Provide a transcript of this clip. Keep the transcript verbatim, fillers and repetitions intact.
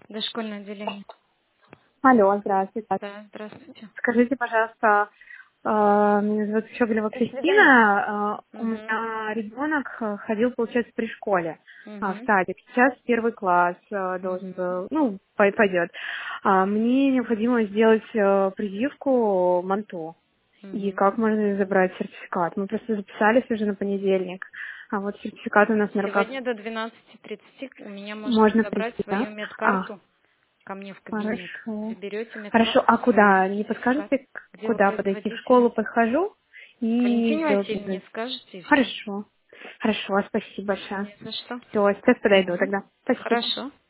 Дошкольное отделение. Алло, здравствуйте. Да, здравствуйте. Скажите, пожалуйста, э, меня зовут Щеголева До свидания. Кристина. Э, У Угу. меня ребенок э, ходил, получается, при школе а, в Угу. садик. Сейчас первый класс э, должен Угу. был, ну, пой- пойдет. А, Мне необходимо сделать э, прививку МАНТО. И Угу. как можно забрать сертификат? Мы просто записались уже на понедельник. А вот сертификат у нас на руках Сегодня до двенадцати тридцати у меня можете можно забрать прийти, да? свою А, медкарту ко мне в кабинет. хорошо. Заберете Хорошо, медкарту, а свою куда? Не сертификат. подскажете, к- Где вы куда подойти? В школу производительность? подхожу и Валентине сделать Васильевне это. скажете и все. Хорошо. Хорошо, спасибо большое. Не за что. Все, сейчас подойду Угу. тогда. Спасибо. Хорошо.